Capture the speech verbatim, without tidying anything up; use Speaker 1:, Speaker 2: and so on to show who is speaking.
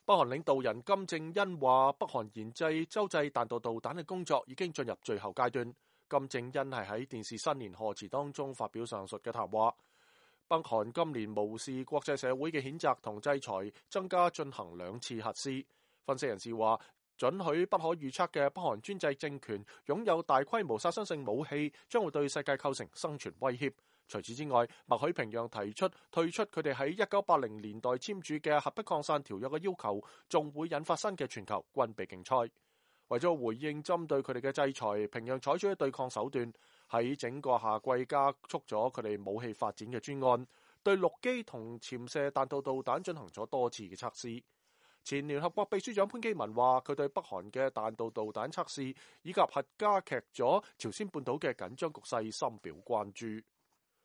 Speaker 1: 北韓領導人金正恩話，北韓研製洲際彈道導彈嘅工作已經進入最後階段。金正恩係喺電視新年賀詞當中發表上述嘅談話。北韓今年無視國際社會嘅譴責同制裁，增加進行兩次核試。分析人士話，准許不可預測嘅北韓專制政權擁有大規模殺傷性武器，將會對世界構成生存威脅。除此之外，默許平壤提出退出佢哋喺一九八零年代簽署嘅核不擴散條約嘅要求，仲會引發新嘅全球軍備競賽。為咗回應針對佢哋嘅制裁，平壤採取咗對抗手段，喺整個夏季加速咗佢哋武器發展嘅專案，對陸基同潛射彈道導彈進行咗多次嘅測試。前聯合國秘書長潘基文話，佢對北韓嘅彈道導彈測試以及核加劇咗朝鮮半島嘅緊張局勢深表關注。